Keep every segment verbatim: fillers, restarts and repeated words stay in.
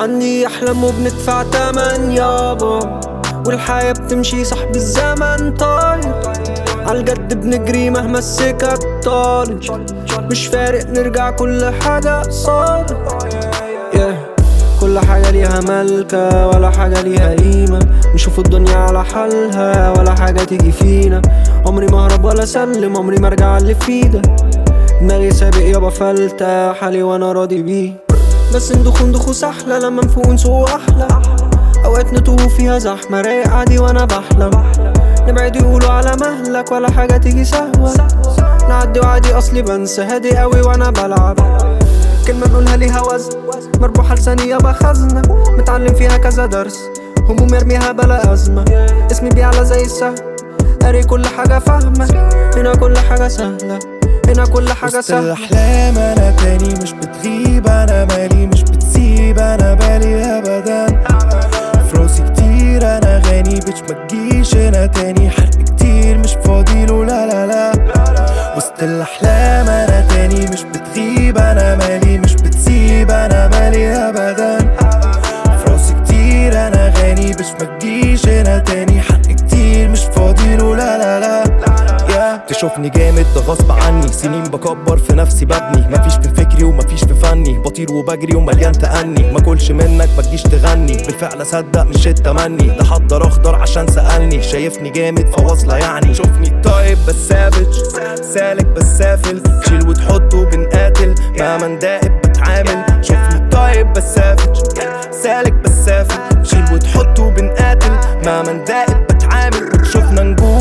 عندي أحلام وبندفع تمن يابا، والحياة بتمشي صح بالزمن طاير، عالجد بنجري مهما السكك طالت، مش فارق نرجع كل حاجة صارت. yeah. كل حاجة ليها ملكة ولا حاجة ليها قيمة، نشوف الدنيا على حالها ولا حاجة تيجي فينا. عمري ما اهرب ولا اسلم، عمري ما ارجع اللي في ايدك، دماغي سابق يابا فلتة حالي وانا راضي بيه. بس ندخ ندخ سحلة لما نفوق نسوق احلى، اوقات نتوه فيها زحمة رايق عادي وانا بحلم، نبعد يقولوا على مهلك ولا حاجة تيجي سهوة، نعدي وعادي اصلي بنسى هادي قوي وانا بلعب. كلمة نقولها ليها وزن، مربوحة لسانية بخزنة، متعلم فيها كذا درس، هموم يرميها بلا أزمة، اسمي بيعلى زي السهم، قاري كل حاجة فاهمة، هنا كل حاجة سهلة، هنا كل حاجة سهلة. وسط الأحلام أنا تاني مش بتغيب، أنا مالي مش بتسيب، أنا بالي أبدا في راسي كتير، أنا غني بيتش متجيش هنا تاني، حرق كتير مش فاضيله لا لا لا. وسط الأحلام أنا تاني مش بتغيب، أنا مالي مش بتسيب، أنا بالي أبدا في راسي كتير، أنا غني بيتش متجيش هنا تاني، حرق كتير مش فاضيله لا لا لا. تشوفني جامد ده غصب عني، سنين بكبر في نفسي ببني، مفيش في فكري ومفيش في فني، بطير وبجري ومليان تأني، ما كلش منك ما تجيش تغني، بالفعل اصدق مش التمني، ده حضر اخضر عشان سألني، شايفني جامد فواصلة يعني. شوفني طيب بس سافج، سالك بس سافل، تشيل وتحط وبنقاتل مهما ندائب بتعامل. شوفني طيب بس سافج، سالك بس سافل، تشيل وتحط وبنقاتل مهما ندائب بتعامل. شوفنا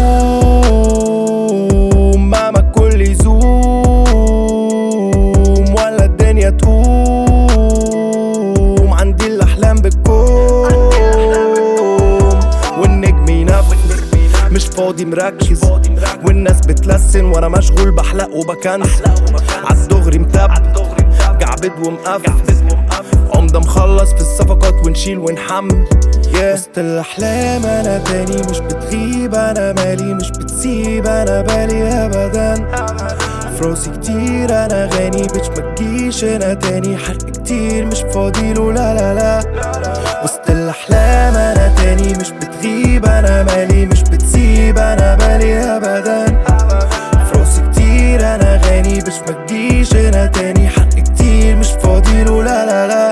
نجوم مهما الكل يزوم، ولا الدنيا تقوم، عندي الأحلام بتقوم والنجم ينفذ، مش فاضي مركز، والناس بتلسن وانا مشغول بحلق وبكنسل، عالدغري متبت جعبد ومقفز، عمدة مخلص في الصفقات ونشيل ونحمل. yeah. وسط الأحلام أنا تاني مش بتغيب، أنا مالي مش بتسيب، أنا بالي أبدا في راسي كتير، أنا غني بيتش متجيش هنا تاني، حرق كتير مش فاضيله لا لا لا. وسط الأحلام أنا تاني مش بتغيب، أنا مالي مش بتسيب، أنا بالي أبدا في راسي كتير، أنا غني بيتش متجيش هنا تاني، حرق كتير مش فاضيله لا لا لا.